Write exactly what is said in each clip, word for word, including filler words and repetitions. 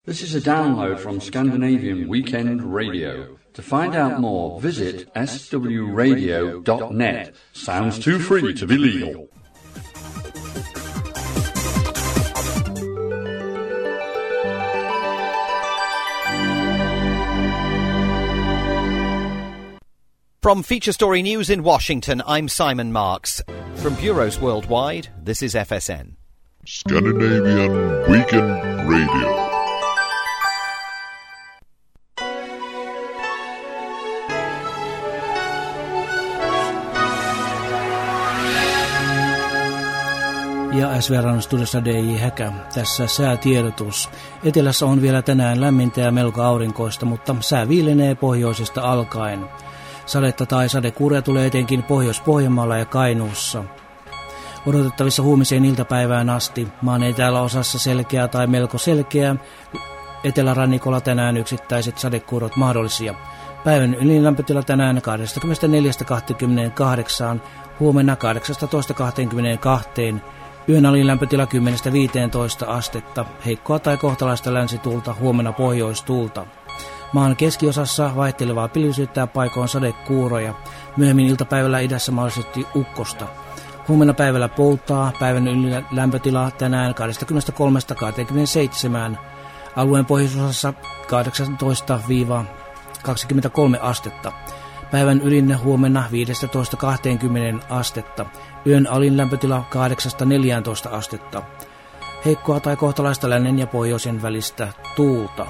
This is a download from Scandinavian Weekend Radio. To find out more, visit s w radio dot net. Sounds too free to be legal. From Feature Story News in Washington, I'm Simon Marks. From bureaus worldwide, this is F S N. Scandinavian Weekend Radio. Ja S V R:n studiossa D J Häkä. Tässä säätiedotus. Etelässä on vielä tänään lämmintä ja melko aurinkoista, mutta sää viilenee pohjoisesta alkaen. Sadetta tai sadekuuria tulee etenkin Pohjois-Pohjanmaalla ja Kainuussa. Odotettavissa huomiseen iltapäivään asti. Maan eteläosassa selkeää tai melko selkeää. Etelärannikolla tänään yksittäiset sadekuurot mahdollisia. Päivän ylinlämpötila tänään kaksikymmentäneljä kaksikymmentäkahdeksan, huomenna kahdeksantoista kaksikymmentäkaksi. Yön alinlämpötila kymmenen viisitoista astetta, heikkoa tai kohtalaista länsituulta, huomenna pohjoistuulta. Maan keskiosassa vaihtelevaa pilvisyyttä paikoin sadekuuroja. Myöhemmin iltapäivällä idässä mahdollisesti ukkosta. Huomenna päivällä poutaa, päivän ylilämpötila tänään kaksikymmentäkolme kaksikymmentäseitsemän. Alueen pohjoisosassa kahdeksantoista kaksikymmentäkolme astetta. Päivän ylin huomenna viisitoista kaksikymmentä astetta. Yön alin lämpötila kahdeksasta neljääntoista astetta. Heikkoa tai kohtalaista lännen ja pohjoisen välistä tuulta.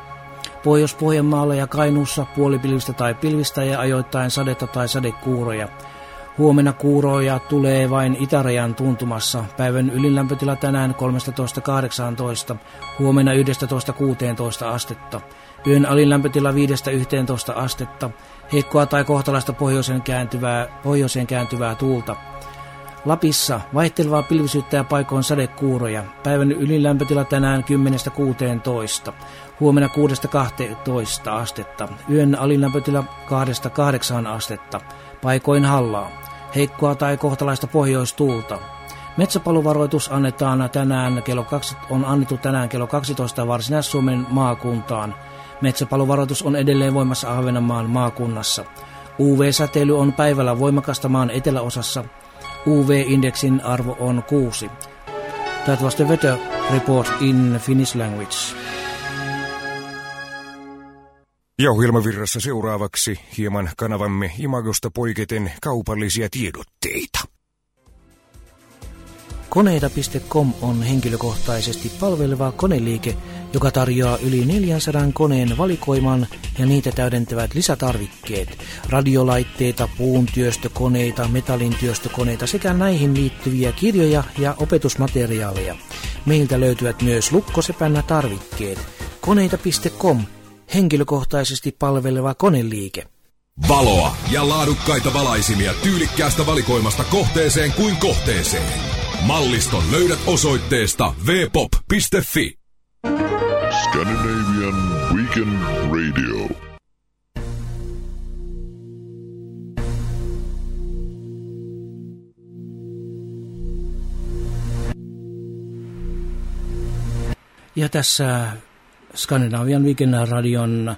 Pohjois-Pohjanmaalla ja Kainuussa puolipilvistä tai pilvistä ja ajoittain sadetta tai sadekuuroja. Huomenna kuuroja tulee vain itärajan tuntumassa. Päivän ylinlämpötila tänään kolmetoista kahdeksantoista, huomenna yksitoista kuusitoista astetta. Yön alinlämpötila viidestä yhteentoista astetta. Heikkoa tai kohtalaista pohjoiseen kääntyvää, pohjoiseen kääntyvää tuulta. Lapissa vaihtelevaa pilvisyyttä ja paikoin sadekuuroja. Päivän ylilämpötila tänään kymmenestä kuuteentoista. Huomenna kuudesta kahteentoista astetta. Yön alinlämpötila kahdesta kahdeksaan astetta. Paikoin hallaa. Heikkoa tai kohtalaista pohjoistuulta. Metsäpalovaroitus annetaan tänään kello kaksi, on annettu tänään kello kaksitoista Varsinais-Suomen maakuntaan. Metsäpalovaroitus on edelleen voimassa Ahvenanmaan maakunnassa. U V-säteily on päivällä voimakasta maan eteläosassa. U V-indeksin arvo on kuusi. That was the weather report in Finnish language. Ja ohjelmavirrassa seuraavaksi hieman kanavamme imagosta poiketen kaupallisia tiedotteita. Koneita piste com on henkilökohtaisesti palveleva koneliike, joka tarjoaa yli neljänsadan koneen valikoiman ja niitä täydentävät lisätarvikkeet, radiolaitteita, puuntyöstökoneita, metallintyöstökoneita sekä näihin liittyviä kirjoja ja opetusmateriaaleja. Meiltä löytyvät myös lukkosepän tarvikkeet. Koneita piste com, henkilökohtaisesti palveleva koneliike. Valoa ja laadukkaita valaisimia tyylikkäästä valikoimasta kohteeseen kuin kohteeseen. Malliston löydät osoitteesta w pop piste f i. Scandinavian Weekend Radio. Ja tässä Skandinavian Weekend Radion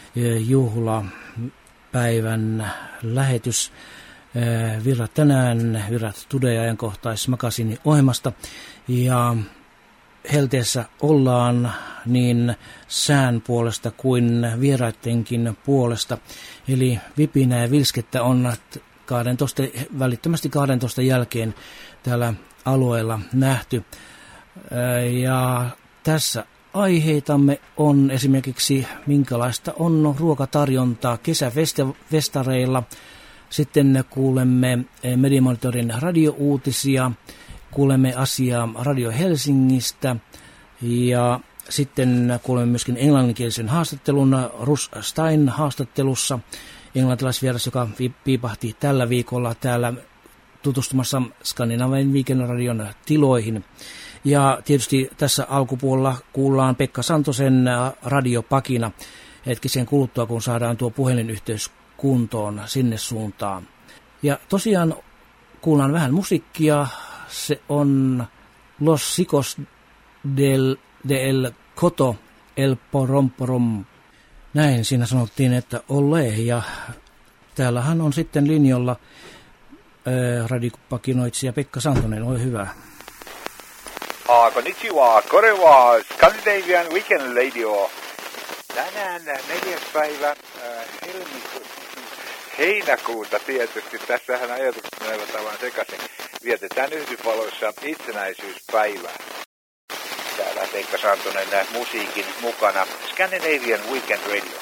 juhlapäivän lähetys. Virrat tänään, Virrat Today ajankohtaismakasiini ohjelmasta. Ja helteessä ollaan niin sään puolesta kuin vieraittenkin puolesta. Eli vipinä ja vilskettä on kaksitoista, välittömästi kaksitoista jälkeen täällä alueella nähty. Ja tässä aiheitamme on esimerkiksi minkälaista on ruokatarjontaa kesäfestareilla. Sitten kuulemme Mediamonitorin radiouutisia, kuulemme asiaa Radio Helsingistä ja sitten kuulemme myöskin englanninkielisen haastattelun Russ Stein haastattelussa, englantilaisvieras, joka piipahti tällä viikolla täällä tutustumassa Skandinavian Weekend Radion tiloihin. Ja tietysti tässä alkupuolella kuullaan Pekka Santosen radiopakina hetkisen kuluttua, kun saadaan tuo puhelinyhteys kuntoon sinne suuntaan. Ja tosiaan kuullaan vähän musiikkia. Se on Los Chicos del, del Coto El Poromporom. Näin siinä sanottiin, että ole. Ja täällähän on sitten linjalla ää, radiopakinoitsija Pekka Santonen, ole hyvä. Ah, konnichiwa, kore wa Scandinavian Weekend Radio. Tänään neljäs päivä äh, helmiku- heinäkuuta tietysti. Tässähän ajatukset menevät aivan sekaisin. Vietetään Yhdysvalloissa itsenäisyyspäivää. Täällä Pekka Santonen musiikin mukana. Scandinavian Weekend Radio.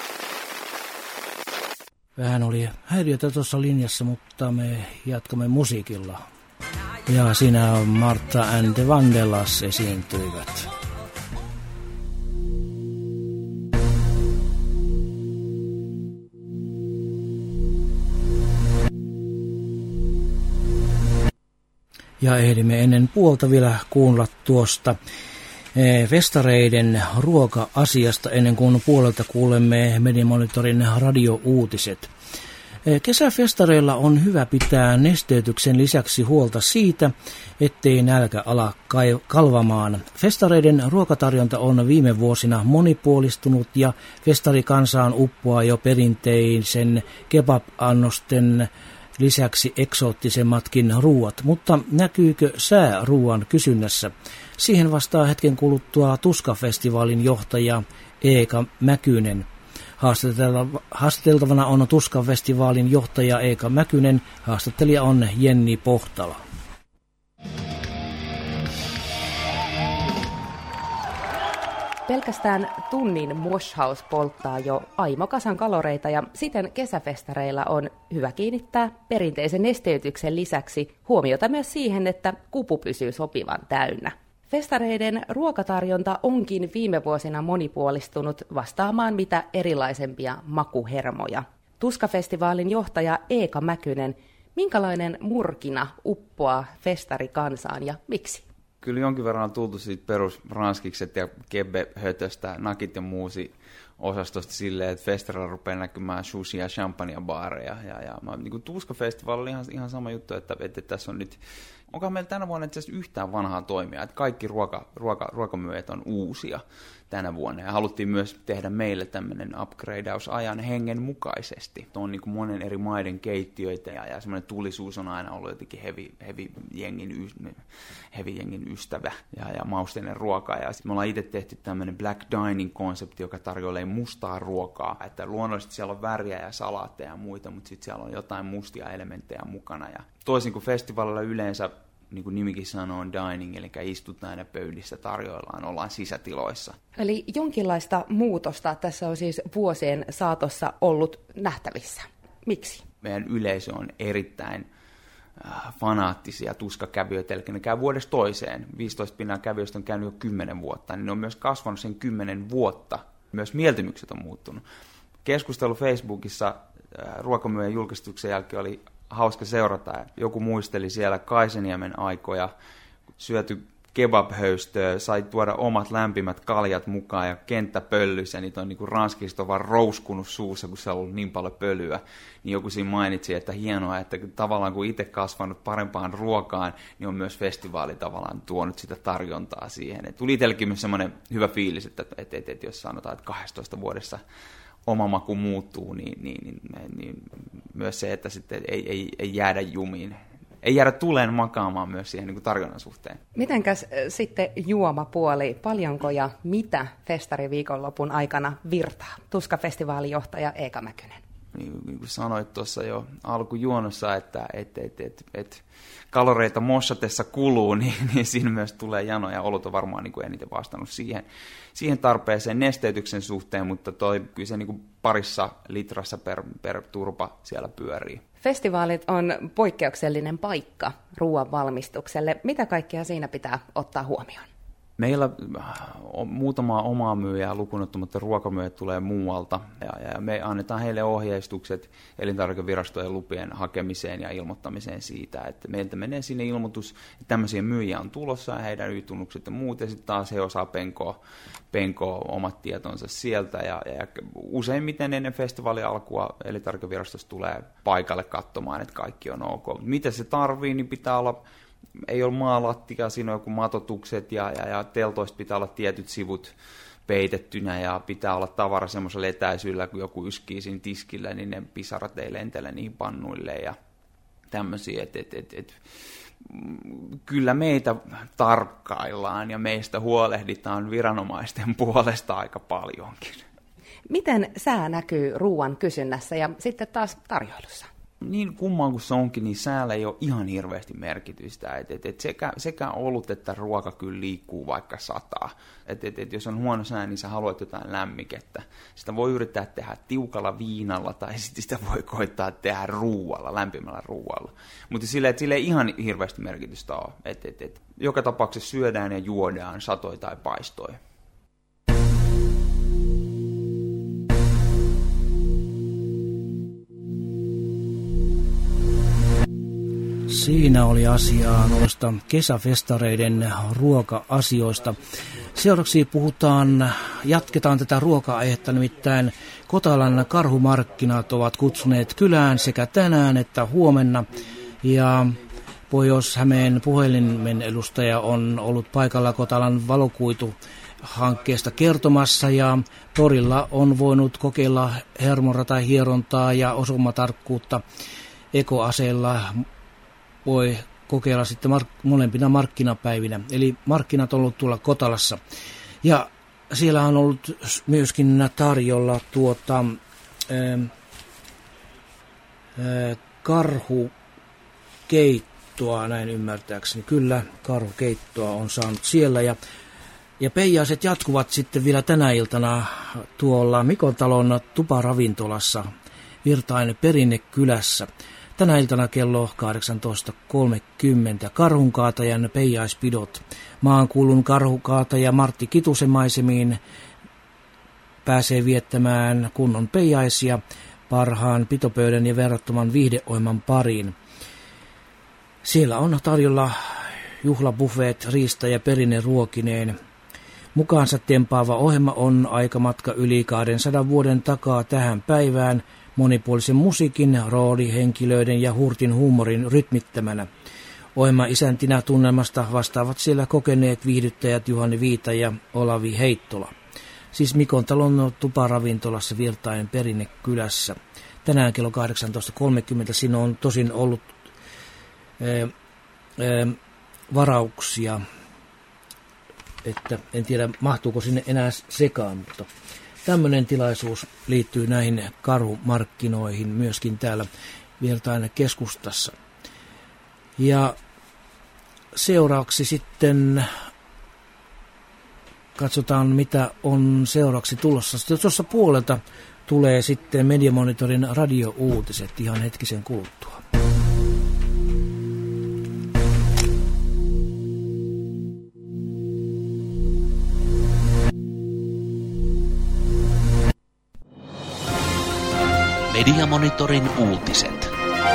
Vähän oli häiriötä tuossa linjassa, mutta me jatkamme musiikilla. Ja siinä Martha and the Vandellas esiintyivät. Ja ehdimme ennen puolta vielä kuulla tuosta festareiden ruoka-asiasta ennen kuin puolelta kuulemme Mediamonitorin radio-uutiset. Kesäfestareilla on hyvä pitää nesteytyksen lisäksi huolta siitä, ettei nälkä ala kalvamaan. Festareiden ruokatarjonta on viime vuosina monipuolistunut ja festarikansaan uppoaa jo perinteisen kebab-annosten lisäksi eksoottisemmatkin ruuat, mutta näkyykö sää ruuan kysynnässä? Siihen vastaa hetken kuluttua Tuska-festivaalin johtaja Eeka Mäkynen. Haastateltavana on Tuska-festivaalin johtaja Eeka Mäkynen, haastattelija on Jenni Pohtala. Pelkästään tunnin moshhaus polttaa jo aimokasan kaloreita ja siten kesäfestareilla on hyvä kiinnittää perinteisen nesteytyksen lisäksi huomiota myös siihen, että kupu pysyy sopivan täynnä. Festareiden ruokatarjonta onkin viime vuosina monipuolistunut vastaamaan mitä erilaisempia makuhermoja. Tuska-festivaalin johtaja Eeka Mäkynen, minkälainen murkina uppoaa festarikansaan ja miksi? Kyllä jonkin verran on tultu siitä perusranskikset ja kebbe-hötöstä, nakit ja muusi osastosta silleen, että festarilla rupeaa näkymään sushi- ja champagne-baareja. Ja, ja, niin Tuska-festivaali oli ihan, ihan sama juttu, että, että tässä on nyt, onkohan meillä tänä vuonna itse asiassa yhtään vanhaa toimia, että kaikki ruoka, ruoka, ruokamyyjät on uusia tänä vuonna. Ja haluttiin myös tehdä meille tämmöinen upgradeausajan hengen mukaisesti. On niin kuin monen eri maiden keittiöitä ja, ja semmoinen tulisuus on aina ollut jotenkin heavy, heavy, jengin, heavy jengin ystävä ja, ja mausteinen ruoka. Ja me ollaan itse tehty tämmöinen black dining-konsepti, joka tarjoilee mustaa ruokaa. Että luonnollisesti siellä on väriä ja salaatteja ja muita, mutta sitten siellä on jotain mustia elementtejä mukana. Ja toisin kuin festivaalilla yleensä, niin kuin nimikin sanoo, on dining, eli istutaan ja pöydissä tarjoillaan, ollaan sisätiloissa. Eli jonkinlaista muutosta tässä on siis vuosien saatossa ollut nähtävissä. Miksi? Meidän yleisö on erittäin äh, fanaattisia tuskakävijöitä, eli ne käy vuodesta toiseen. viisitoista pinnaa kävijöistä on käynyt jo kymmenen vuotta, niin ne on myös kasvanut sen kymmenen vuotta. Myös mieltymykset on muuttunut. Keskustelu Facebookissa äh, ruokamyyjän julkistuksen jälkeen oli hauska seurata. Joku muisteli siellä Kaiseniemen aikoja, syöty kebabhöystöä, sai tuoda omat lämpimät kaljat mukaan ja kenttä pöllys, ja niitä on niin ranskista vaan rouskunut suussa, kun se on ollut niin paljon pölyä. Niin joku siinä mainitsi, että hienoa, että tavallaan kun itse kasvanut parempaan ruokaan, niin on myös festivaali tavallaan tuonut sitä tarjontaa siihen. Et tuli itsellekin myös semmoinen hyvä fiilis, että, että, että, että jos sanotaan, että kaksitoista vuodessa oma maku muuttuu, niin, niin, niin, niin myös se, että sitten ei, ei, ei jäädä jumiin. Ei jäädä tuleen makaamaan myös siihen niin kuin tarjonnan suhteen. Mitenkäs sitten juomapuoli? Paljonko ja mitä festariviikonlopun aikana virtaa? Tuska-festivaalin johtaja Eeka Mäkynen. Niin, niin kuin sanoit tuossa jo alkujuonossa, että et, et, et, et kaloreita mossatessa kuluu, niin, niin siinä myös tulee jano, ja olut on varmaan niin kuin eniten vastannut siihen, siihen tarpeeseen nesteytyksen suhteen, mutta toi, kyllä se niin kuin parissa litrassa per, per turpa siellä pyörii. Festivaalit on poikkeuksellinen paikka ruoan valmistukselle. Mitä kaikkea siinä pitää ottaa huomioon? Meillä on muutamaa omaa myyjää lukunottamatta, ruokamyyjät tulee muualta, ja, ja me annetaan heille ohjeistukset elintarvikevirastojen lupien hakemiseen ja ilmoittamiseen siitä, että meiltä menee sinne ilmoitus, että tämmöisiä myyjiä on tulossa ja heidän Y-tunnukset ja muut, ja sitten taas he osaa penkoa, penkoa omat tietonsa sieltä, ja, ja useimmiten ennen festivaalin alkua elintarvikevirastossa tulee paikalle katsomaan, että kaikki on ok. Mitä se tarvii, niin pitää olla, ei ole maalattia, siinä on joku matotukset ja, ja, ja teltoista pitää olla tietyt sivut peitettynä ja pitää olla tavara semmoisella etäisyydellä, kun joku yskii siinä tiskillä, niin ne pisarat ei lentele niihin pannuille ja tämmöisiä, että et, et, et, kyllä meitä tarkkaillaan ja meistä huolehditaan viranomaisten puolesta aika paljonkin. Miten sää näkyy ruoan kysynnässä ja sitten taas tarjoilussa? Niin kummaan kuin se onkin, niin säällä ei ole ihan hirveästi merkitystä. Et, et, et sekä, sekä olut että ruoka kyllä liikkuu vaikka sataa. Et, et, et jos on huono sää, niin sä haluat jotain lämmikettä. Sitä voi yrittää tehdä tiukalla viinalla tai sitten sitä voi koittaa tehdä ruualla, lämpimällä ruualla. Mutta sille, sille ei ihan hirveästi merkitystä ole. Et, et, et, joka tapauksessa syödään ja juodaan satoi tai paistoi. Siinä oli asiaa noista kesäfestareiden ruoka-asioista. Seuraavaksi puhutaan, jatketaan tätä ruoka-aihetta, nimittäin Kotalan karhumarkkinat ovat kutsuneet kylään sekä tänään että huomenna. Ja Pohjois-Hämeen puhelimen edustaja on ollut paikalla Kotalan valokuituhankkeesta kertomassa ja torilla on voinut kokeilla hermoratahierontaa ja osumatarkkuutta ekoaseella. Voi kokeilla sitten mark- molempina markkinapäivinä. Eli markkinat on ollut tuolla Kotalassa. Ja siellä on ollut myöskin tarjolla tuota ää, ää, karhukeittoa, näin ymmärtääkseni. Kyllä, karhukeittoa on saanut siellä. Ja, ja peijaiset jatkuvat sitten vielä tänä iltana tuolla Mikontalon tuparavintolassa Virtain Perinnekylässä. Tänä iltana kello kahdeksantoista kolmekymmentä karhunkaatajan peijaispidot. Maankuulun karhukaataja Martti Kitusen maisemiin pääsee viettämään kunnon peijaisia parhaan pitopöydän ja verrattoman viihdeohjelman pariin. Siellä on tarjolla juhlabuffeet, riista ja perinneruokineen. Mukaansa tempaava ohjelma on aikamatka yli kahdensadan vuoden takaa tähän päivään, monipuolisen musiikin, roolihenkilöiden ja hurtin huumorin rytmittämänä. Ohjelman isäntinä tunnelmasta vastaavat siellä kokeneet viihdyttäjät Juhani Viita ja Olavi Heittola. Siis Mikontalon tuparavintolassa Virtain Perinnekylässä. Tänään kello kahdeksantoista kolmekymmentä siinä on tosin ollut ää, ää, varauksia, että en tiedä mahtuuko sinne enää sekaan, mutta tämmöinen tilaisuus liittyy näihin karhumarkkinoihin myöskin täällä Virtain keskustassa. Ja seuraavaksi sitten katsotaan, mitä on seuraavaksi tulossa. Sitten tuossa puolelta tulee sitten Mediamonitorin radio-uutiset ihan hetkisen kuluttua. Mediamonitorin uutiset.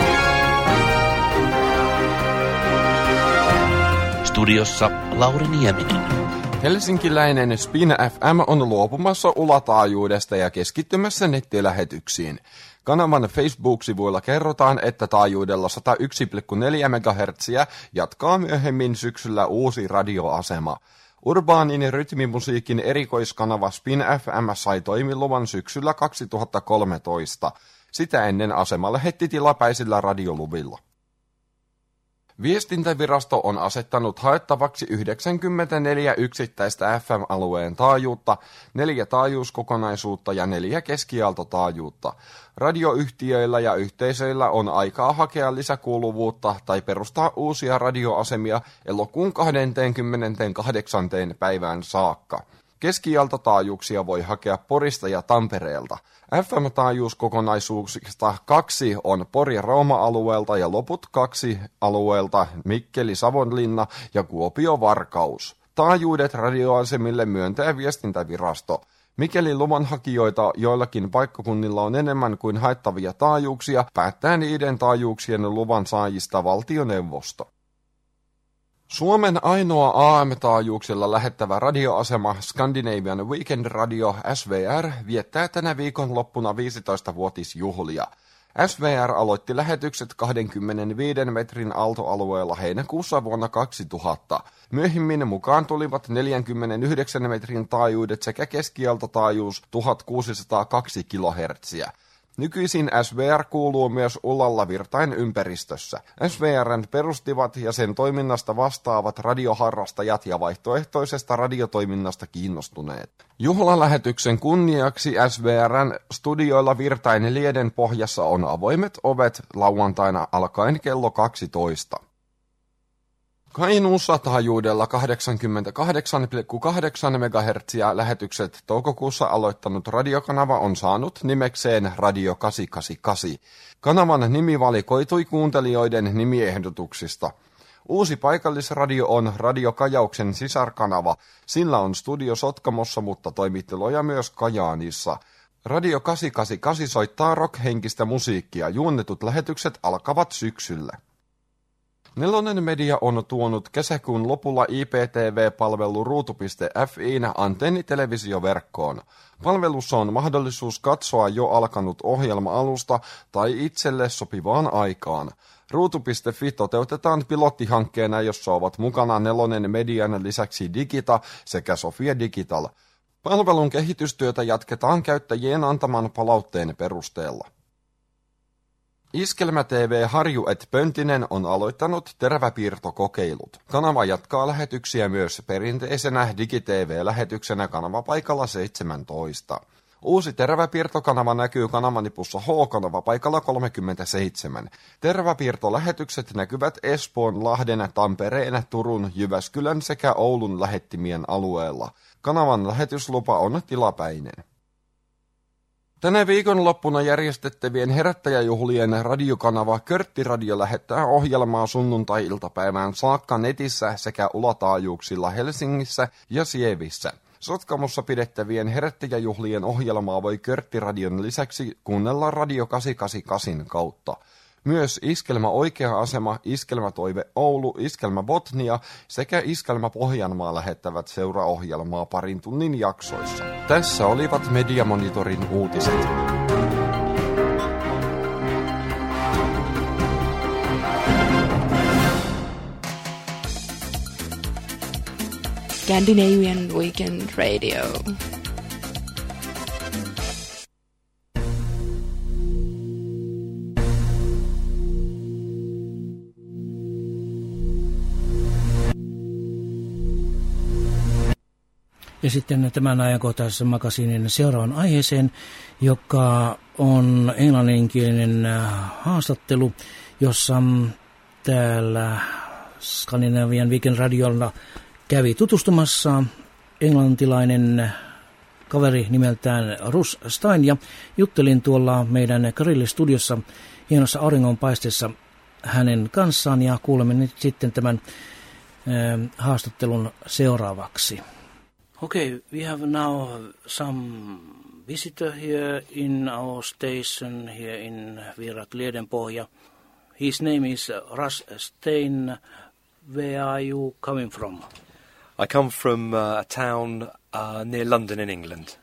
Studiossa Lauri Nieminen. Helsinkiläinen Spin F M on luopumassa ulataajuudesta ja keskittymässä nettilähetyksiin. Kanavan Facebook-sivuilla kerrotaan, että taajuudella sata yksi pilkku neljä megahertsiä jatkaa myöhemmin syksyllä uusi radioasema. Urbaanin rytmimusiikin erikoiskanava Spin F M sai toimiluvan syksyllä kaksituhattakolmetoista. Sitä ennen asema lähetti tilapäisillä radioluvilla. Viestintävirasto on asettanut haettavaksi yhdeksänkymmentäneljä yksittäistä F M-alueen taajuutta, neljä taajuuskokonaisuutta ja neljä keskiaaltotaajuutta. Radioyhtiöillä ja yhteisöillä on aikaa hakea lisäkuuluvuutta tai perustaa uusia radioasemia elokuun kahdeskymmeneskahdeksas päivään saakka. Keskiaaltotaajuuksia voi hakea Porista ja Tampereelta. F M-taajuuskokonaisuuksista kaksi on Pori- ja Rooma-alueelta ja loput kaksi alueelta Mikkeli, Savonlinna ja Kuopio-Varkaus. Taajuudet radioasemille myöntää viestintävirasto. Mikäli luvanhakijoita joillakin paikkakunnilla on enemmän kuin haettavia taajuuksia, päättää niiden taajuuksien luvan saajista valtioneuvosto. Suomen ainoa A M-taajuuksilla lähettävä radioasema Scandinavian Weekend Radio S V R viettää tänä viikonloppuna viisitoistavuotisjuhlia. S V R aloitti lähetykset kaksikymmentäviisi metrin aaltoalueella heinäkuussa vuonna kaksituhatta. Myöhemmin mukaan tulivat neljäkymmentäyhdeksän metrin taajuudet sekä keskiaaltotaajuus tuhatkuusisataakaksi kilohertsiä. Nykyisin S V R kuuluu myös Ullalla Virtain ympäristössä. S V R:n perustivat ja sen toiminnasta vastaavat radioharrastajat ja vaihtoehtoisesta radiotoiminnasta kiinnostuneet. Juhlalähetyksen kunniaksi S V R:n studioilla Virtain Lieden pohjassa on avoimet ovet lauantaina alkaen kello kaksitoista. Kainuussa taajuudella kahdeksankymmentäkahdeksan pilkku kahdeksan megahertsiä lähetykset toukokuussa aloittanut radiokanava on saanut nimekseen Radio kahdeksansataakahdeksankymmentäkahdeksan. Kanavan nimi valikoitui kuuntelijoiden nimiehdotuksista. Uusi paikallisradio on Radio Kajauksen sisarkanava. Sillä on studio Sotkamossa, mutta toimitiloja myös Kajaanissa. Radio kahdeksansataakahdeksankymmentäkahdeksan soittaa rock-henkistä musiikkia. Juonnetut lähetykset alkavat syksyllä. Nelonen Media on tuonut kesäkuun lopulla I P T V-palvelu ruutu piste F I:n antennitelevisioverkkoon. Palvelussa on mahdollisuus katsoa jo alkanut ohjelma-alusta tai itselle sopivaan aikaan. ruutu piste fi toteutetaan pilottihankkeena, jossa ovat mukana Nelonen Median lisäksi Digita sekä Sofia Digital. Palvelun kehitystyötä jatketaan käyttäjien antaman palautteen perusteella. Iskelmä T V Harju et Pöntinen on aloittanut teräväpiirtokokeilut. Kanava jatkaa lähetyksiä myös perinteisenä digi-T V-lähetyksenä kanavapaikalla seitsemäntoista. Uusi teräväpiirtokanava näkyy kanavanipussa H-kanavapaikalla kolmekymmentäseitsemän. Teräväpiirtolähetykset näkyvät Espoon, Lahden, Tampereen, Turun, Jyväskylän sekä Oulun lähettimien alueella. Kanavan lähetyslupa on tilapäinen. Tänä viikonloppuna järjestettävien herättäjäjuhlien radiokanava Körttiradio lähettää ohjelmaa sunnuntai-iltapäivään saakka netissä sekä ulataajuuksilla Helsingissä ja Sievissä. Sotkamossa pidettävien herättäjäjuhlien ohjelmaa voi Körttiradion lisäksi kuunnella Radio kahdeksansataakahdeksankymmentäkahdeksan kautta. Myös Iskelmä Oikea Asema, Iskelmä Toive Oulu, Iskelmä Botnia sekä Iskelmä Pohjanmaa lähettävät seuraohjelmaa parin tunnin jaksoissa. Tässä olivat Mediamonitorin uutiset. Scandinavian Weekend Radio. Ja sitten tämän ajankohtaisen makasiinin seuraavan aiheeseen, joka on englanninkielinen haastattelu, jossa täällä Scandinavian Weekend Radiolla kävi tutustumassa englantilainen kaveri nimeltään Russ Stein, ja juttelin tuolla meidän Grilli-studiossa hienossa auringonpaisteessa hänen kanssaan, ja kuulemme nyt sitten tämän äh, haastattelun seuraavaksi. Okay, we have now some visitor here in our station here in Virat Liedenpohja. His name is Russ Stein. Where are you coming from? I come from uh, a town uh, near London in England.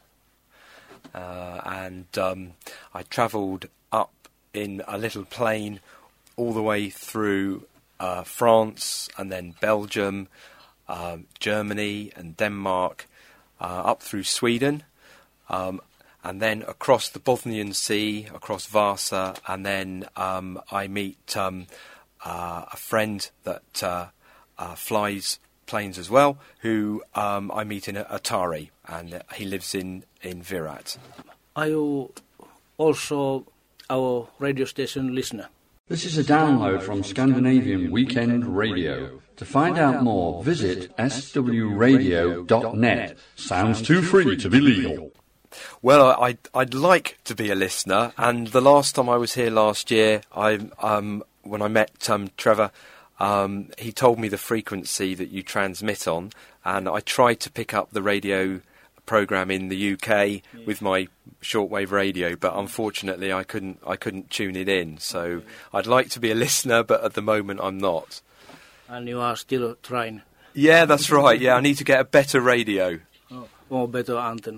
Uh, and um, I travelled up in a little plane all the way through uh, France and then Belgium, uh, Germany and Denmark, uh, up through Sweden, um, and then across the Bothnian Sea, across Vasa, and then um, I meet um, uh, a friend that uh, uh, flies planes as well, who um, I meet in Atari, and uh, he lives in, in Virat. Are you also our radio station listener? This is a download from Scandinavian Weekend Radio. To find out more, visit s w radio dot net. Sounds too free to be legal. Well, I'd, I'd like to be a listener, and the last time I was here last year, I um, when I met um, Trevor, um, he told me the frequency that you transmit on, and I tried to pick up the radio program in the U K yeah. with my shortwave radio, but unfortunately I couldn't I couldn't tune it in. So okay. I'd like to be a listener, but at the moment I'm not. And you are still trying? Yeah, that's right. Yeah, I need to get a better radio. Oh, or better antenna.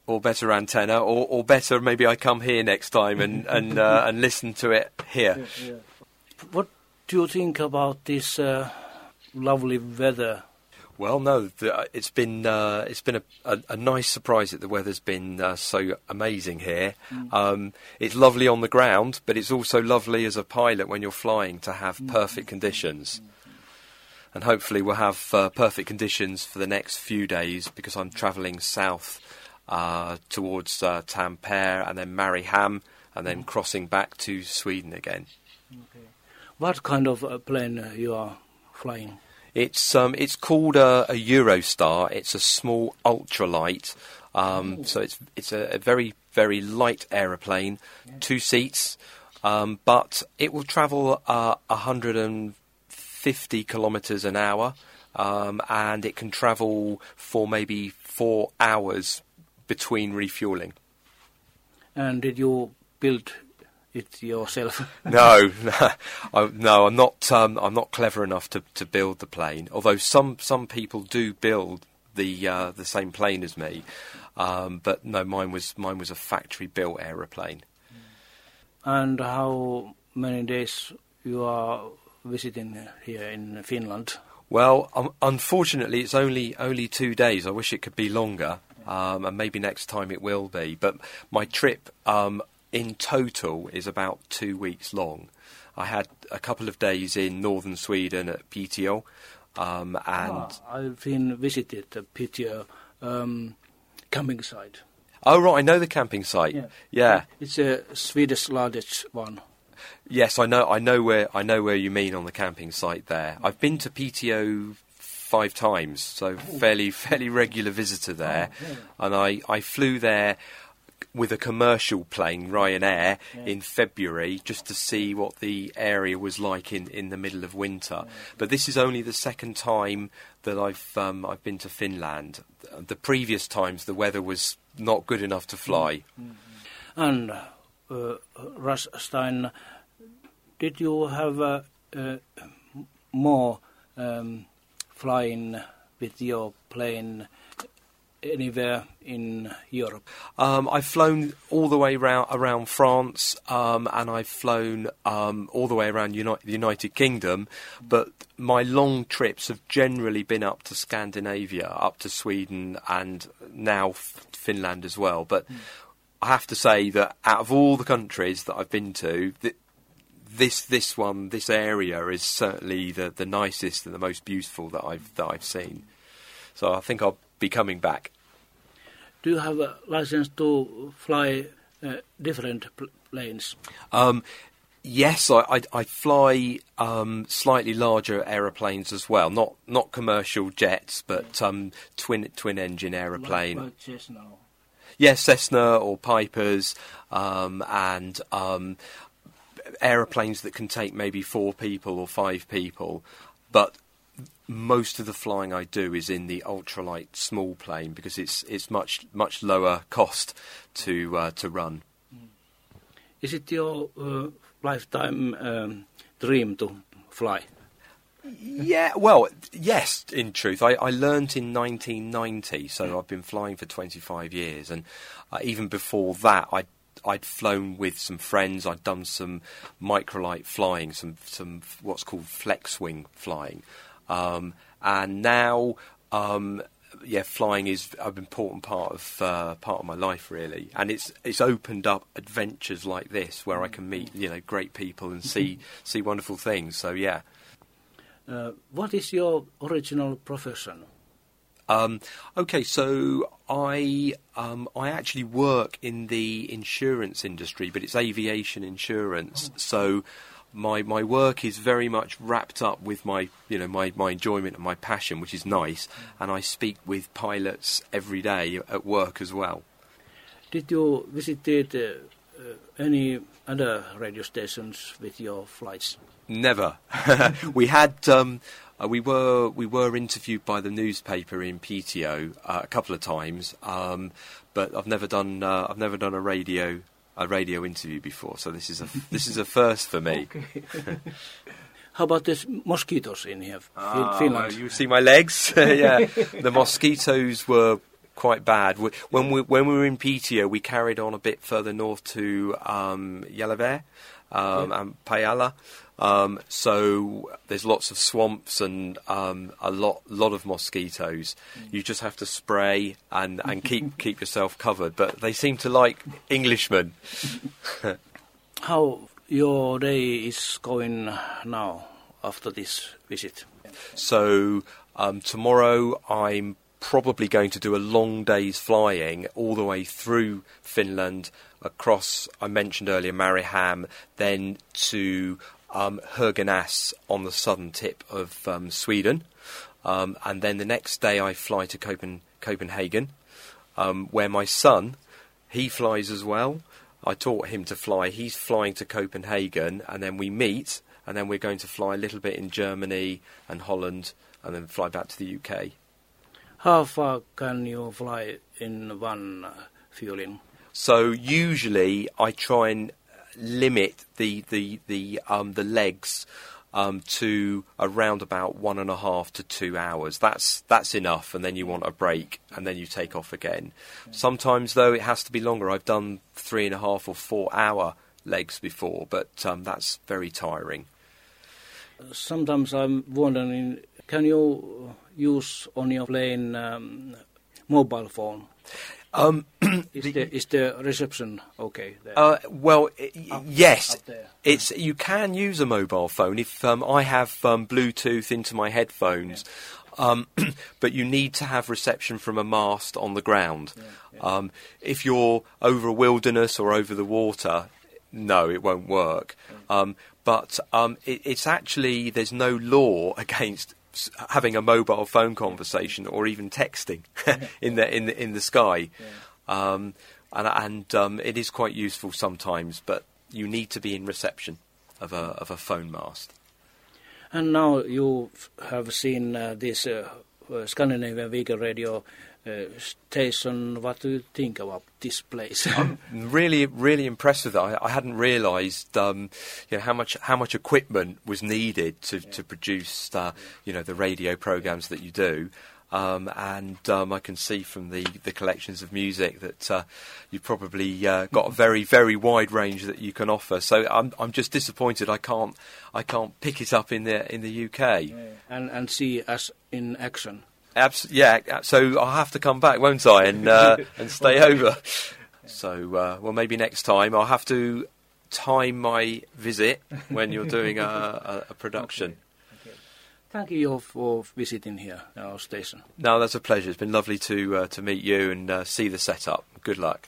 or better antenna, or, or better maybe I come here next time and and uh, and listen to it here. Yeah, yeah. What do you think about this uh, lovely weather? Well, no, the, it's been uh, it's been a, a, a nice surprise that the weather's been uh, so amazing here. Mm. Um, it's lovely on the ground, but it's also lovely as a pilot when you're flying to have mm. perfect conditions. Mm. And hopefully we'll have uh, perfect conditions for the next few days, because I'm travelling south uh, towards uh, Tampere and then Mariehamn and then crossing back to Sweden again. Okay. What kind of uh, plane uh, you are flying? It's um it's called a, a Eurostar. It's a small ultralight. Um, oh. So it's it's a, a very very light aeroplane, yeah. two seats, um, but it will travel uh, one hundred fifty kilometres an hour, um, and it can travel for maybe four hours between refuelling. And did you build it yourself? no, no, I, no. I'm not. Um, I'm not clever enough to, to build the plane. Although some, some people do build the uh, the same plane as me, um, but no, mine was mine was a factory built aeroplane. And how many days you are visiting here in Finland? Well, um, unfortunately, it's only only two days. I wish it could be longer, um, and maybe next time it will be. But my trip. Um, In total is about two weeks long. I had a couple of days in northern Sweden at Piteå, um, and ah, I've been visited the Piteå um, camping site. Oh right, I know the camping site. Yeah, yeah. It's a Swedish largest one. Yes, I know. I know where I know where you mean on the camping site there. I've been to Piteå five times, so oh. fairly fairly regular visitor there, oh, yeah. and I, I flew there with a commercial plane, Ryanair, yeah. in February, just to see what the area was like in, in the middle of winter. Yeah. But this is only the second time that I've um, I've been to Finland. The previous times the weather was not good enough to fly. Mm-hmm. And uh, Russ Stein, did you have uh, uh, more um, flying with your plane anywhere in Europe? Um, I've flown all the way around, around France, um, and I've flown um, all the way around Uni- the United Kingdom, but my long trips have generally been up to Scandinavia, up to Sweden, and now f- Finland as well. But mm. I have to say that out of all the countries that I've been to, th- this this one, this area is certainly the, the nicest and the most beautiful that I've that I've seen. So I think I'll be coming back. Do you have a license to fly uh, different pl- planes? Um, yes, I, I, I fly um, slightly larger aeroplanes as well. Not not commercial jets, but um, twin twin engine aeroplane. Like, like Cessna. Yes, Cessna or Pipers, um, and um, aeroplanes that can take maybe four people or five people, but most of the flying I do is in the ultralight small plane because it's it's much much lower cost to uh, to run. Is it your uh, lifetime um, dream to fly? Yeah, well, yes, in truth. I, I learnt in nineteen ninety, so I've been flying for twenty-five years, and uh, even before that I I'd flown with some friends. I'd done some microlight flying, some some what's called flex wing flying. Um, and now, um, yeah, flying is an important part of uh, part of my life, really. And it's it's opened up adventures like this where I can meet, you know, great people and see see wonderful things. So yeah. Uh, what is your original profession? Um, okay, so I um, I actually work in the insurance industry, but it's aviation insurance. Oh. So. My my work is very much wrapped up with my you know my, my enjoyment and my passion, which is nice, and I speak with pilots every day at work as well. Did you visit uh, uh, any other radio stations with your flights? Never. we had um, uh, we were we were interviewed by the newspaper in Piteå uh, a couple of times, um, but I've never done uh, I've never done a radio. a radio interview before, so this is a this is a first for me. Okay. How about the mosquitoes in here, ah, Finland? Well, you see my legs? Yeah, the mosquitoes were quite bad. We, when we when we were in Piteå, we carried on a bit further north to um, Gällivare um, yeah. and Pajala. Um, so there's lots of swamps and um, a lot lot of mosquitoes. Mm. You just have to spray and, and keep keep yourself covered. But they seem to like Englishmen. How your day is going now after this visit? So um, tomorrow I'm probably going to do a long day's flying all the way through Finland, across, I mentioned earlier, Mariehamn, then to um, Höganäs on the southern tip of um, Sweden. Um, and then the next day I fly to Copen- Copenhagen, um, where my son, he flies as well. I taught him to fly. He's flying to Copenhagen, and then we meet, and then we're going to fly a little bit in Germany and Holland, and then fly back to the U K. How far can you fly in one uh, fueling? So usually I try and limit the the the um the legs um to around about one and a half to two hours. That's that's enough, and then you want a break, and then you take off again. Sometimes though it has to be longer. I've done three and a half or four hour legs before, but um, that's very tiring. Sometimes I'm wondering, can you use on your plane um, mobile phone? Um, is, the, is the reception okay there? Uh, well, up, yes, up there. It's you can use a mobile phone if um, I have um, Bluetooth into my headphones, yeah. um, but you need to have reception from a mast on the ground. Yeah, yeah. Um, if you're over a wilderness or over the water, no, it won't work. Yeah. Um, but um, it, it's actually, there's no law against having a mobile phone conversation or even texting in the in the in the sky, yeah. um, and and um, it is quite useful sometimes. But you need to be in reception of a of a phone mast. And now you have seen uh, this uh, uh, Scandinavian Weekend Radio uh, station. What do you think about this place? I'm really, really impressed with it. I, I hadn't realised, um, you know, how much how much equipment was needed to, yeah. to produce, uh, you know, the radio programmes that you do. Um, and um, I can see from the, the collections of music that uh, you've probably uh, got a very, very wide range that you can offer. So I'm I'm just disappointed I can't I can't pick it up in the in the U K yeah. and and see us in action. Abs- yeah, so I'll have to come back, won't I, and uh, and stay over. So, uh, well, maybe next time I'll have to time my visit when you're doing a, a, a production. Okay. Okay. Thank you for visiting here at our station. No, that's a pleasure. It's been lovely to uh, to meet you and uh, see the setup. Good luck.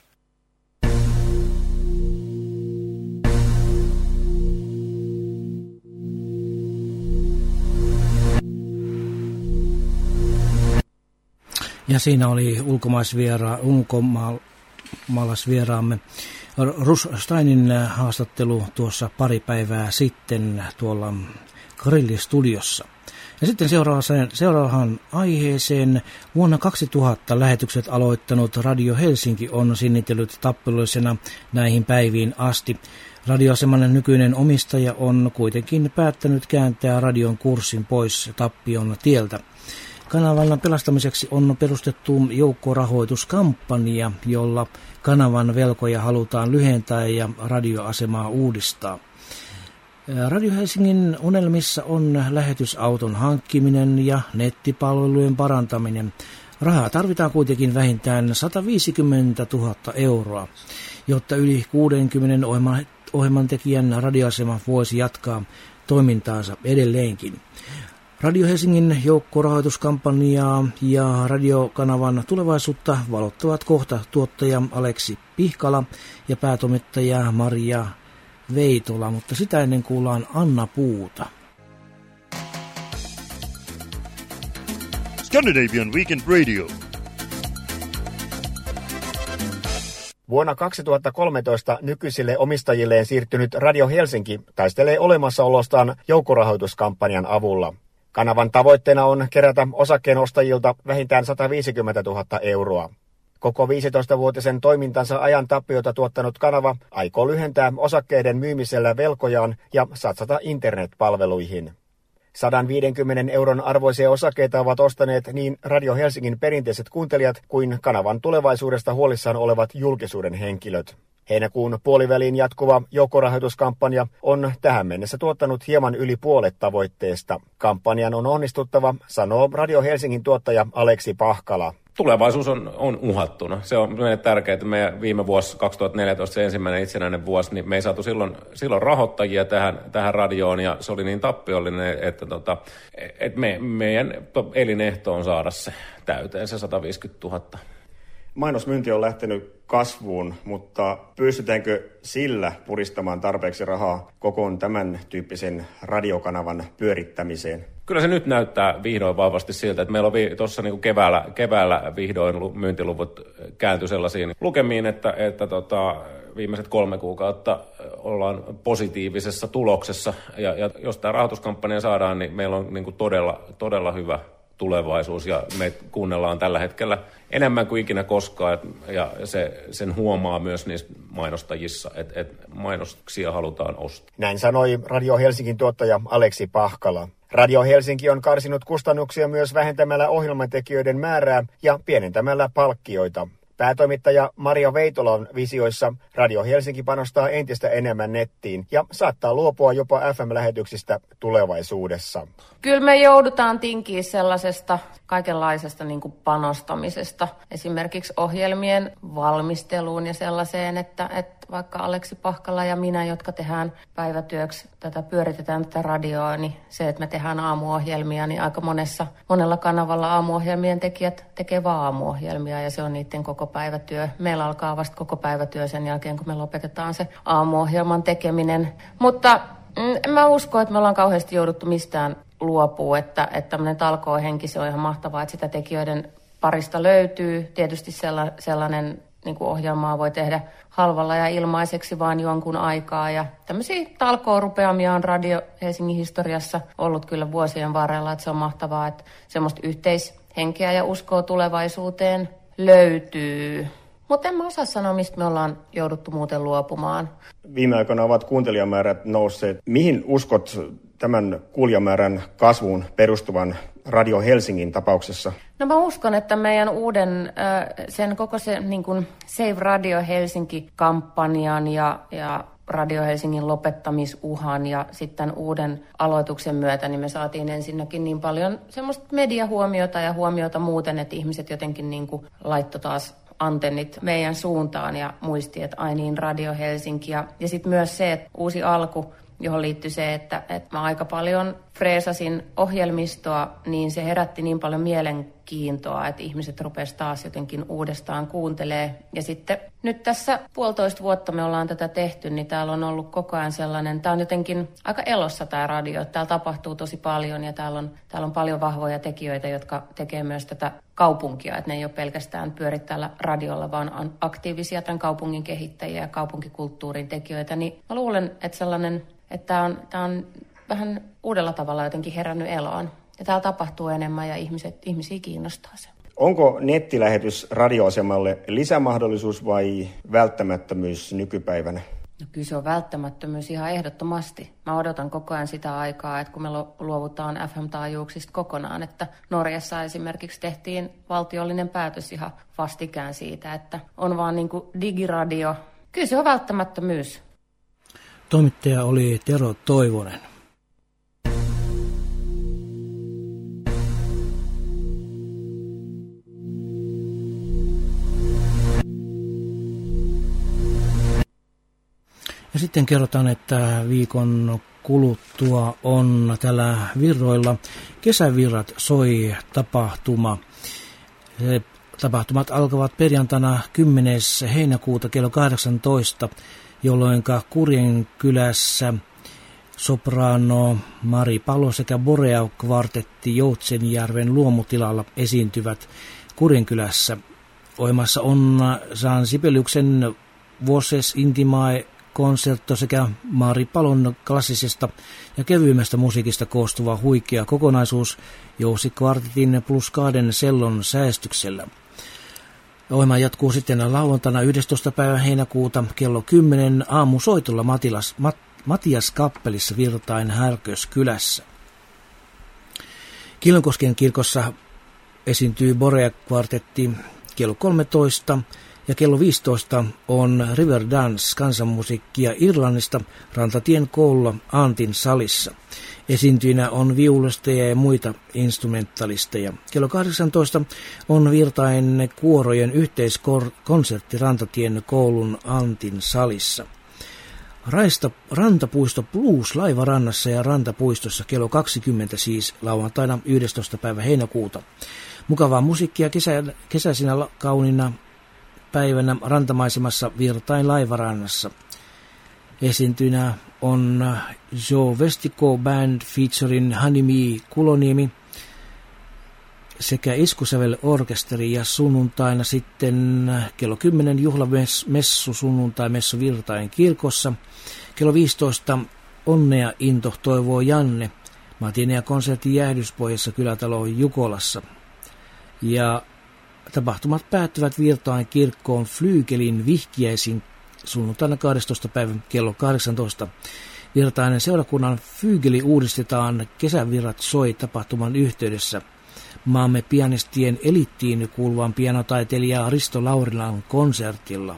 Ja siinä oli ulkomaisviera, ulkomaalaisvieraamme Rus Steinin haastattelu tuossa pari päivää sitten tuolla Grillistudiossa. Ja sitten seuraavaan aiheeseen. Vuonna kaksituhatta lähetykset aloittanut Radio Helsinki on sinnitellyt tappelullisena näihin päiviin asti. Radioaseman nykyinen omistaja on kuitenkin päättänyt kääntää radion kurssin pois tappion tieltä. Kanavan pelastamiseksi on perustettu joukkorahoituskampanja, jolla kanavan velkoja halutaan lyhentää ja radioasemaa uudistaa. Radio Helsingin unelmissa on lähetysauton hankkiminen ja nettipalvelujen parantaminen. Rahaa tarvitaan kuitenkin vähintään sataviisikymmentätuhatta euroa, jotta yli kuudenkymmenen ohjelmantekijän radioasema voisi jatkaa toimintaansa edelleenkin. Radio Helsingin joukkorahoituskampanjaa ja radiokanavan tulevaisuutta valottavat kohta tuottaja Aleksi Pihkala ja päätoimittaja Maria Veitola, mutta sitä ennen kuullaan Anna Puuta. Scandinavian Weekend Radio. Vuonna kaksituhattakolmetoista nykyisille omistajilleen siirtynyt Radio Helsinki taistelee olemassaolostaan joukkorahoituskampanjan avulla. Kanavan tavoitteena on kerätä osakkeenostajilta vähintään sataviisikymmentätuhatta euroa. Koko viisitoistavuotisen toimintansa ajan tappiota tuottanut kanava aikoo lyhentää osakkeiden myymisellä velkojaan ja satsata internetpalveluihin. sata viisikymmentä euron arvoisia osakkeita ovat ostaneet niin Radio Helsingin perinteiset kuuntelijat kuin kanavan tulevaisuudesta huolissaan olevat julkisuuden henkilöt. Heinäkuun puoliväliin jatkuva joukkorahoituskampanja on tähän mennessä tuottanut hieman yli puolet tavoitteesta. Kampanjan on onnistuttava, sanoo Radio Helsingin tuottaja Aleksi Pahkala. Tulevaisuus on, on uhattuna. Se on meille tärkeää, että meidän viime vuosi kaksituhattaneljätoista, se ensimmäinen itsenäinen vuosi, niin me ei saatu silloin, silloin rahoittajia tähän, tähän radioon, ja se oli niin tappiollinen, että tota, et me, meidän elinehto on saada se täyteen, se sata viisikymmentätuhatta. Mainosmyynti on lähtenyt kasvuun, mutta pystytäänkö sillä puristamaan tarpeeksi rahaa kokoon tämän tyyppisen radiokanavan pyörittämiseen? Kyllä se nyt näyttää vihdoin vahvasti siltä, että meillä on vi- tuossa niinku keväällä, keväällä vihdoin myyntiluvut kääntyi sellaisiin lukemiin, että, että tota, viimeiset kolme kuukautta ollaan positiivisessa tuloksessa. Ja, ja jos tämä rahoituskampanja saadaan, niin meillä on niinku todella, todella hyvä tulevaisuus, ja me kuunnellaan tällä hetkellä enemmän kuin ikinä koskaan, ja se, sen huomaa myös niissä mainostajissa, että et mainoksia halutaan ostaa. Näin sanoi Radio Helsingin tuottaja Aleksi Pahkala. Radio Helsinki on karsinut kustannuksia myös vähentämällä ohjelmantekijöiden määrää ja pienentämällä palkkioita. Päätoimittaja Maria Veitolan visioissa Radio Helsinki panostaa entistä enemmän nettiin ja saattaa luopua jopa F M-lähetyksistä tulevaisuudessa. Kyllä me joudutaan tinkiä sellaisesta kaikenlaisesta niin kuin panostamisesta, esimerkiksi ohjelmien valmisteluun ja sellaiseen, että, että vaikka Aleksi Pahkala ja minä, jotka tehdään päivätyöksi, tätä pyöritetään tätä radioa, niin se, että me tehdään aamuohjelmia, niin aika monessa, monella kanavalla aamuohjelmien tekijät tekee vaan aamuohjelmia, ja se on niiden koko päivätyö. Meillä alkaa vasta koko päivätyö sen jälkeen, kun me lopetetaan se aamuohjelman tekeminen. Mutta mm, en mä usko, että me ollaan kauheasti jouduttu mistään luopua, että, että tämmöinen talkoohenki, se on ihan mahtavaa, että sitä tekijöiden parista löytyy. Tietysti sella, sellainen niin kuin ohjelmaa voi tehdä halvalla ja ilmaiseksi vaan jonkun aikaa. Ja tämmöisiä talkoorupeamia on Radio Helsingin historiassa ollut kyllä vuosien varrella, että se on mahtavaa, että semmoista yhteishenkeä ja uskoa tulevaisuuteen löytyy. Mutta en mä osaa sanoa, mistä me ollaan jouduttu muuten luopumaan. Viime aikoina ovat kuuntelijamäärät nousseet. Mihin uskot tämän kuulijamäärän kasvuun perustuvan Radio Helsingin tapauksessa? No mä uskon, että meidän uuden, sen koko se niin kuin Save Radio Helsinki-kampanjan ja, ja Radio Helsingin lopettamisuhan ja sitten uuden aloituksen myötä, niin me saatiin ensinnäkin niin paljon semmoista mediahuomiota ja huomiota muuten, että ihmiset jotenkin niin kuin laittoi taas antennit meidän suuntaan ja muisti, että ai niin, Radio Helsinki. Ja, ja sitten myös se, että uusi alku, johon liittyi se, että, että mä aika paljon freesasin ohjelmistoa, niin se herätti niin paljon mielenkiintoa, että ihmiset rupesivat taas jotenkin uudestaan kuuntelee. Ja sitten nyt tässä puolitoista vuotta me ollaan tätä tehty, niin täällä on ollut koko ajan sellainen, tää on jotenkin aika elossa tää radio, täällä tapahtuu tosi paljon ja täällä on, täällä on paljon vahvoja tekijöitä, jotka tekee myös tätä kaupunkia, että ne ei ole pelkästään pyörittäjällä radiolla, vaan on aktiivisia tämän kaupungin kehittäjiä ja kaupunkikulttuurin tekijöitä, niin mä luulen, että sellainen, että tää on, tää on vähän uudella tavalla jotenkin herännyt eloon. Ja täällä tapahtuu enemmän ja ihmiset, ihmisiä kiinnostaa se. Onko nettilähetys radioasemalle lisämahdollisuus vai välttämättömyys nykypäivänä? No kyllä se on välttämättömyys ihan ehdottomasti. Mä odotan koko ajan sitä aikaa, että kun me luovutaan F M-taajuuksista kokonaan, että Norjassa esimerkiksi tehtiin valtiollinen päätös ihan vastikään siitä, että on vaan niin kuin digiradio. Kyllä se on välttämättömyys. Toimittaja oli Tero Toivonen. Ja sitten kerrotaan, että viikon kuluttua on tällä Virroilla Kesävirrat soi tapahtuma. Tapahtumat alkavat perjantaina kymmenes heinäkuuta kello kahdeksantoista, jolloin Kurienkylässä soprano Mari Palo sekä Boreau-kvartetti Joutsenjärven luomutilalla esiintyvät Kurienkylässä. Ohjelmassa on Jean Sibeliuksen Voces Intimae konsertto sekä Mari Palon klassisesta ja kevyimmästä musiikista koostuva huikea kokonaisuus Joutsi kvartetin plus kahden sellon säestyksellä. Ohjelma jatkuu sitten lauantaina yhdestoista päivä heinäkuuta kello kymmenen aamusoitolla Matilas, Mat, Matias Kappelissa Virtain Härköskylässä. Kilonkosken kirkossa esiintyy Borea-kvartetti kello kolmetoista ja kello viisitoista on River Dance kansanmusiikkia Irlannista Rantatien koululla Antin salissa. Esiintyjinä on viulisteja ja muita instrumentalisteja. Kello kahdeksantoista on Virtain kuorojen yhteiskonsertti Rantatien koulun Antin salissa. Raista Rantapuisto Blues Laivarannassa ja Rantapuistossa kello kaksikymmentä siis lauantaina yhdestoista päivä heinäkuuta. Mukavaa musiikkia kesä, kesäisinä kaunina päivänä rantamaisemassa Virtain Laivarannassa. Esiintynä on Joe Vestico Band featuring Hanimi Kuloniemi sekä Iskusävel Orkesteri ja sunnuntaina sitten kello kymmenen juhlamessu sunnuntai messu Virtain kirkossa. Kello viisitoista Onnea into toivoo Janne. Matinea konsertti Jäähdyspohjassa kylätalo Jukolassa. Ja tapahtumat päättyvät Virtain kirkkoon Flyykelin vihkiäisin sunnuntaina kahdestoista päivän kello kahdeksantoista. Virtainen seurakunnan Fyygeli uudistetaan Kesävirrat soi tapahtuman yhteydessä. Maamme pianistien elittiin kuuluvan pianotaiteilija Risto Laurilan konsertilla.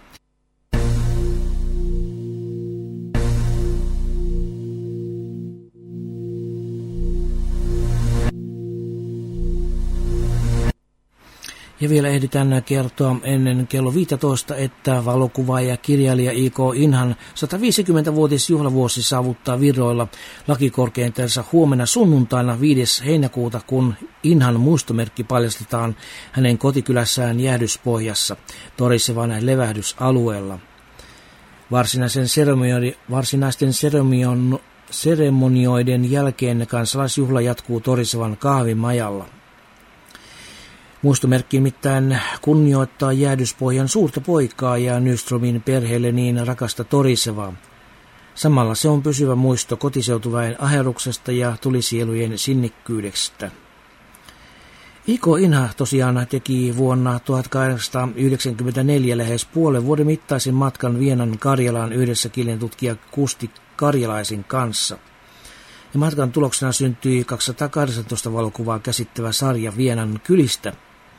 Ja vielä ehditään kertoa ennen kello viisitoista, että valokuvaaja ja kirjailija I K Inhan sataviisikymmentävuotisjuhlavuosi saavuttaa Viroilla lakikorkeintansa huomenna sunnuntaina viides heinäkuuta, kun Inhan muistomerkki paljastetaan hänen kotikylässään Jäähdyspohjassa Torisevan levähdysalueella. Varsinaisen seremoni- varsinaisten seremion- seremonioiden jälkeen kansalaisjuhla jatkuu Torisevan kahvimajalla. Muistomerkki nimittäin kunnioittaa Jäähdyspohjan suurta poikaa ja Nyströmin perheelle niin rakasta Torisevaa. Samalla se on pysyvä muisto kotiseutuväen aherruksesta ja tulisielujen sinnikkyydestä. I K Inha tosiaan teki vuonna tuhatkahdeksansataayhdeksänkymmentäneljä lähes puolen vuoden mittaisen matkan Vienan Karjalaan yhdessä kielitutkija Kusti Karjalaisen kanssa. Ja matkan tuloksena syntyi kaksisataakahdeksantoista valokuvaa käsittävä sarja Vienan kylistä.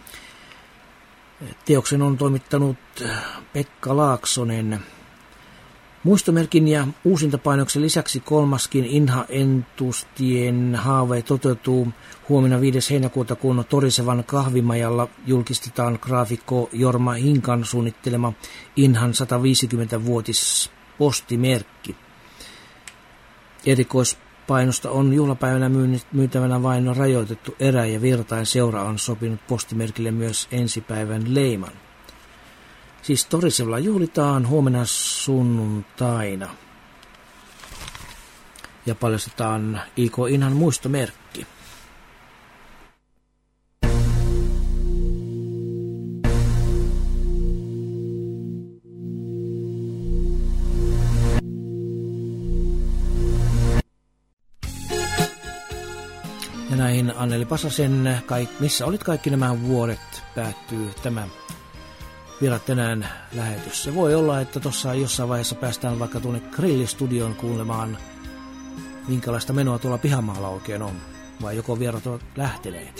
Teoksen on toimittanut Pekka Laaksonen. Muistomerkin ja uusintapainoksen lisäksi kolmaskin Inha-entustien haave toteutuu huomenna viides heinäkuuta, kun Torisevan kahvimajalla julkistetaan graafikko Jorma Hinkan suunnittelema Inhan sataviisikymmentävuotis postimerkki. Erikoispainosta on juhlapäivänä myytävänä vain rajoitettu erä ja Virtain seura on sopinut postimerkille myös ensipäivän leiman. Siis Torisevalla juhlitaan huomenna sunnuntaina ja paljastetaan I K Inhan muistomerkki. Ja näihin Anneli Pasasen, missä olit kaikki nämä vuodet, päättyy tämä Virat tänään lähetys. Se voi olla, että tuossa jossain vaiheessa päästään vaikka tuonne grillistudioon kuulemaan, minkälaista menoa tuolla pihamaalla oikein on, vai joko vierat ovat lähteneet.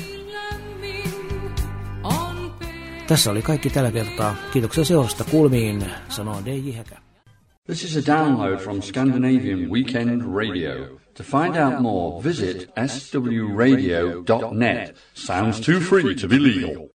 Tässä oli kaikki tällä kertaa. Kiitoksia seurasta kuulemiin, sanoo D J Häkä. This is a download from Scandinavian Weekend Radio. To find out more, visit s w radio dot net. Sounds too free to be legal.